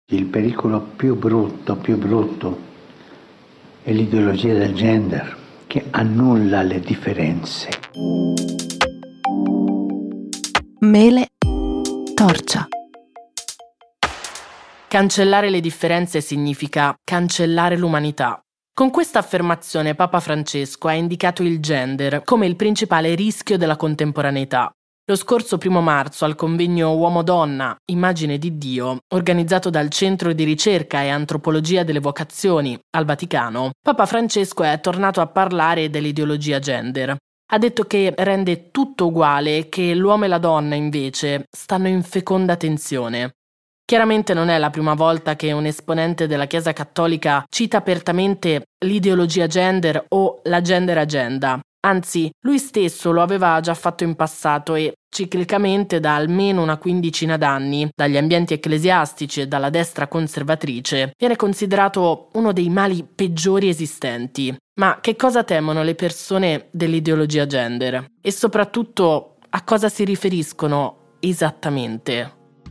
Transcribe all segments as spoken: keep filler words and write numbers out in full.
Il pericolo più brutto, più brutto è l'ideologia del gender, che annulla le differenze. Mele torcia. Cancellare le differenze significa cancellare l'umanità. Con questa affermazione Papa Francesco ha indicato il gender come il principale rischio della contemporaneità. Lo scorso primo marzo al convegno Uomo-Donna, Immagine di Dio, organizzato dal Centro di Ricerca e Antropologia delle Vocazioni al Vaticano, Papa Francesco è tornato a parlare dell'ideologia gender. Ha detto che rende tutto uguale e che l'uomo e la donna, invece, stanno in feconda tensione. Chiaramente non è la prima volta che un esponente della Chiesa Cattolica cita apertamente l'ideologia gender o la gender agenda. Anzi, lui stesso lo aveva già fatto in passato e, ciclicamente da almeno una quindicina d'anni, dagli ambienti ecclesiastici e dalla destra conservatrice, viene considerato uno dei mali peggiori esistenti. Ma che cosa temono le persone dell'ideologia gender? E soprattutto, a cosa si riferiscono esattamente?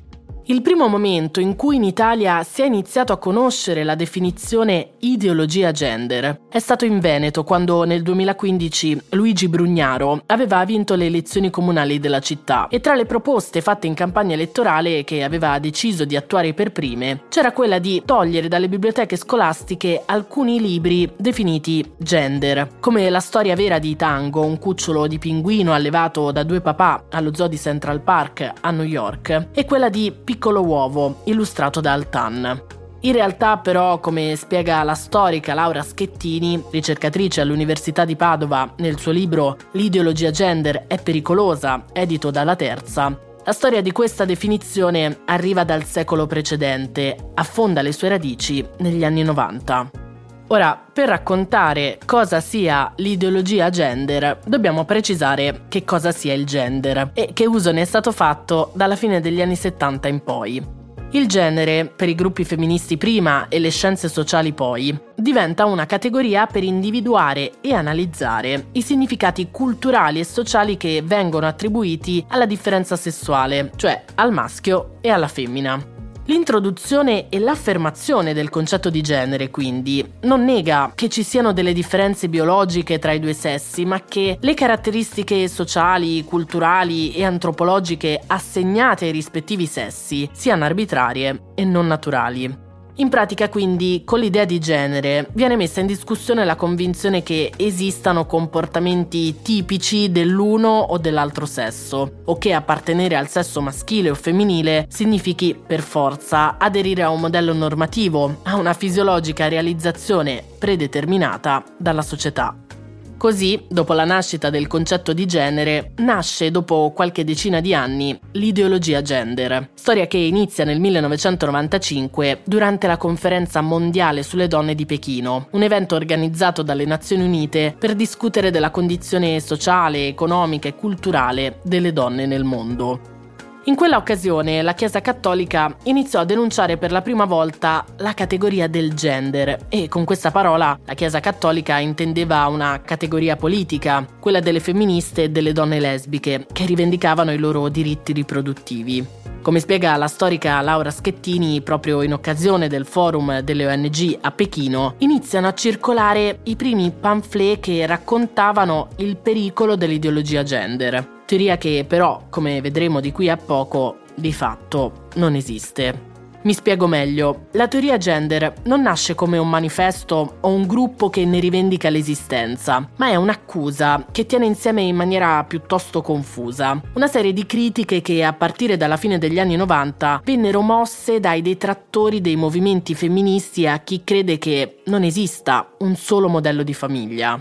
Il primo momento in cui in Italia si è iniziato a conoscere la definizione ideologia gender è stato in Veneto, quando nel duemilaquindici Luigi Brugnaro aveva vinto le elezioni comunali della città e tra le proposte fatte in campagna elettorale che aveva deciso di attuare per prime c'era quella di togliere dalle biblioteche scolastiche alcuni libri definiti gender, come La storia vera di Tango, un cucciolo di pinguino allevato da due papà allo zoo di Central Park a New York, e quella di Piccolo uovo, illustrato da Altan. In realtà, però, come spiega la storica Laura Schettini, ricercatrice all'Università di Padova, nel suo libro L'ideologia gender è pericolosa, edito dalla Terza, la storia di questa definizione arriva dal secolo precedente, affonda le sue radici negli anni novanta. Ora, per raccontare cosa sia l'ideologia gender, dobbiamo precisare che cosa sia il gender e che uso ne è stato fatto dalla fine degli anni settanta in poi. Il genere, per i gruppi femministi prima e le scienze sociali poi, diventa una categoria per individuare e analizzare i significati culturali e sociali che vengono attribuiti alla differenza sessuale, cioè al maschio e alla femmina. L'introduzione e l'affermazione del concetto di genere, quindi, non nega che ci siano delle differenze biologiche tra i due sessi, ma che le caratteristiche sociali, culturali e antropologiche assegnate ai rispettivi sessi siano arbitrarie e non naturali. In pratica, quindi, con l'idea di genere viene messa in discussione la convinzione che esistano comportamenti tipici dell'uno o dell'altro sesso, o che appartenere al sesso maschile o femminile significhi per forza aderire a un modello normativo, a una fisiologica realizzazione predeterminata dalla società. Così, dopo la nascita del concetto di genere, nasce dopo qualche decina di anni l'ideologia gender, storia che inizia nel millenovecentonovantacinque durante la Conferenza Mondiale sulle Donne di Pechino, un evento organizzato dalle Nazioni Unite per discutere della condizione sociale, economica e culturale delle donne nel mondo. In quella occasione la Chiesa Cattolica iniziò a denunciare per la prima volta la categoria del gender e con questa parola la Chiesa Cattolica intendeva una categoria politica, quella delle femministe e delle donne lesbiche, che rivendicavano i loro diritti riproduttivi. Come spiega la storica Laura Schettini, proprio in occasione del forum delle O N G a Pechino, iniziano a circolare i primi pamphlet che raccontavano il pericolo dell'ideologia gender. Teoria che però, come vedremo di qui a poco, di fatto non esiste. Mi spiego meglio. La teoria gender non nasce come un manifesto o un gruppo che ne rivendica l'esistenza, ma è un'accusa che tiene insieme in maniera piuttosto confusa una serie di critiche che a partire dalla fine degli anni novanta vennero mosse dai detrattori dei movimenti femministi a chi crede che non esista un solo modello di famiglia.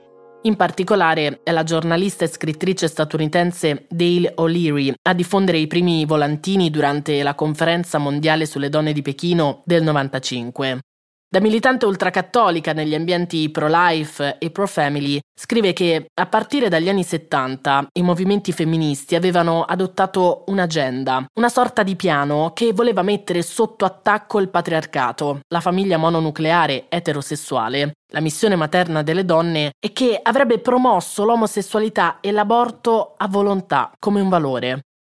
In particolare è la giornalista e scrittrice statunitense Dale O'Leary a diffondere i primi volantini durante la Conferenza Mondiale sulle Donne di Pechino del novantacinque. Da militante ultracattolica negli ambienti pro-life e pro-family, scrive che a partire dagli anni settanta i movimenti femministi avevano adottato un'agenda, una sorta di piano che voleva mettere sotto attacco il patriarcato, la famiglia mononucleare eterosessuale, la missione materna delle donne e che avrebbe promosso l'omosessualità e l'aborto a volontà come un valore.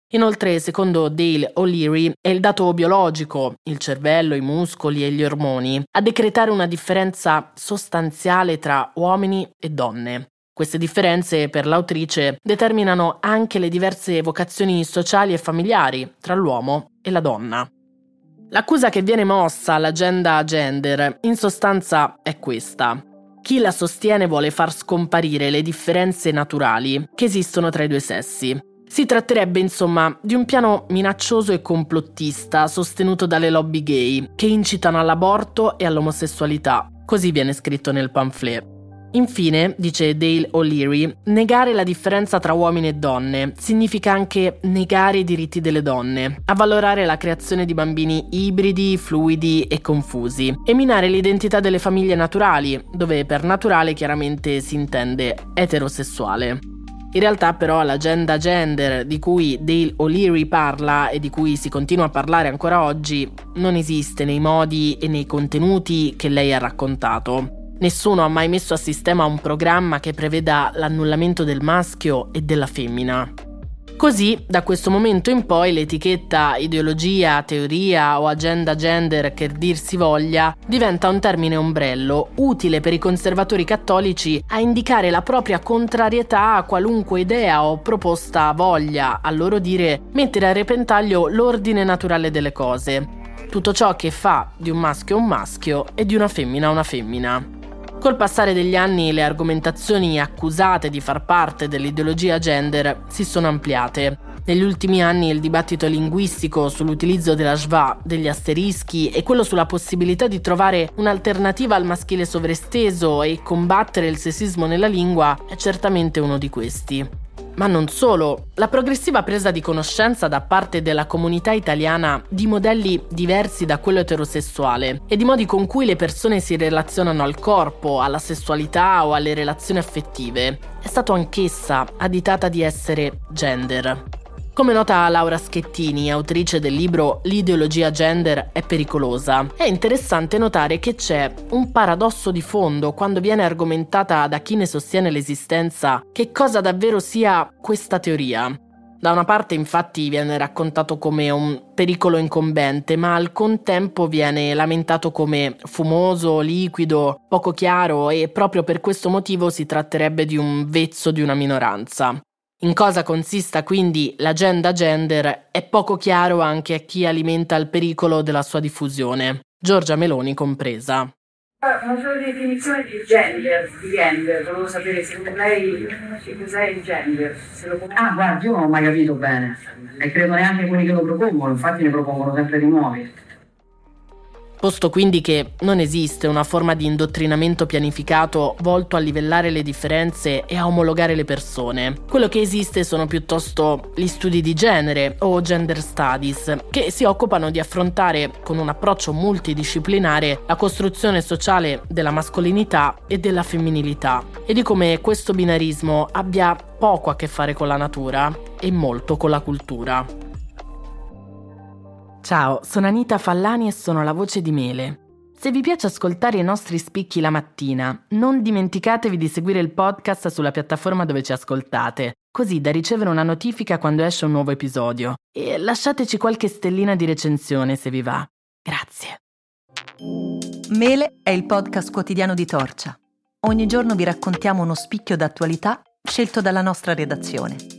Inoltre, secondo Dale O'Leary, è il dato biologico, il cervello, i muscoli e gli ormoni, a decretare una differenza sostanziale tra uomini e donne. Queste differenze, per l'autrice, determinano anche le diverse vocazioni sociali e familiari tra l'uomo e la donna. L'accusa che viene mossa all'agenda gender, in sostanza, è questa. Chi la sostiene vuole far scomparire le differenze naturali che esistono tra i due sessi. Si tratterebbe, insomma, di un piano minaccioso e complottista sostenuto dalle lobby gay, che incitano all'aborto e all'omosessualità. Così viene scritto nel pamphlet. Infine, dice Dale O'Leary, negare la differenza tra uomini e donne significa anche negare i diritti delle donne, avvalorare la creazione di bambini ibridi, fluidi e confusi, e minare l'identità delle famiglie naturali, dove per naturale chiaramente si intende eterosessuale. In realtà però l'agenda gender di cui Dale O'Leary parla e di cui si continua a parlare ancora oggi non esiste nei modi e nei contenuti che lei ha raccontato. Nessuno ha mai messo a sistema un programma che preveda l'annullamento del maschio e della femmina. Così, da questo momento in poi, l'etichetta ideologia, teoria o agenda gender che dir si voglia diventa un termine ombrello utile per i conservatori cattolici a indicare la propria contrarietà a qualunque idea o proposta voglia, a loro dire, mettere a repentaglio l'ordine naturale delle cose. Tutto ciò che fa di un maschio un maschio e di una femmina una femmina. Col passare degli anni le argomentazioni accusate di far parte dell'ideologia gender si sono ampliate. Negli ultimi anni il dibattito linguistico sull'utilizzo della schwa, degli asterischi e quello sulla possibilità di trovare un'alternativa al maschile sovresteso e combattere il sessismo nella lingua è certamente uno di questi. Ma non solo, la progressiva presa di conoscenza da parte della comunità italiana di modelli diversi da quello eterosessuale e di modi con cui le persone si relazionano al corpo, alla sessualità o alle relazioni affettive è stato anch'essa additata di essere gender. Come nota Laura Schettini, autrice del libro L'ideologia gender è pericolosa, è interessante notare che c'è un paradosso di fondo quando viene argomentata da chi ne sostiene l'esistenza che cosa davvero sia questa teoria. Da una parte infatti viene raccontato come un pericolo incombente, ma al contempo viene lamentato come fumoso, liquido, poco chiaro e proprio per questo motivo si tratterebbe di un vezzo di una minoranza. In cosa consista quindi l'agenda gender è poco chiaro anche a chi alimenta il pericolo della sua diffusione, Giorgia Meloni compresa. Una sola definizione di gender, di gender, volevo sapere se lei che cos'è il gender. Se lo... Ah, guarda, io non ho mai capito bene e credo neanche quelli che lo propongono, infatti ne propongono sempre di nuovi. Posto quindi che non esiste una forma di indottrinamento pianificato volto a livellare le differenze e a omologare le persone. Quello che esiste sono piuttosto gli studi di genere o gender studies, che si occupano di affrontare con un approccio multidisciplinare la costruzione sociale della mascolinità e della femminilità e di come questo binarismo abbia poco a che fare con la natura e molto con la cultura. Ciao, sono Anita Fallani e sono la voce di Mele. Se vi piace ascoltare i nostri spicchi la mattina, non dimenticatevi di seguire il podcast sulla piattaforma dove ci ascoltate, così da ricevere una notifica quando esce un nuovo episodio. E lasciateci qualche stellina di recensione se vi va. Grazie. Mele è il podcast quotidiano di Torcia. Ogni giorno vi raccontiamo uno spicchio d'attualità scelto dalla nostra redazione.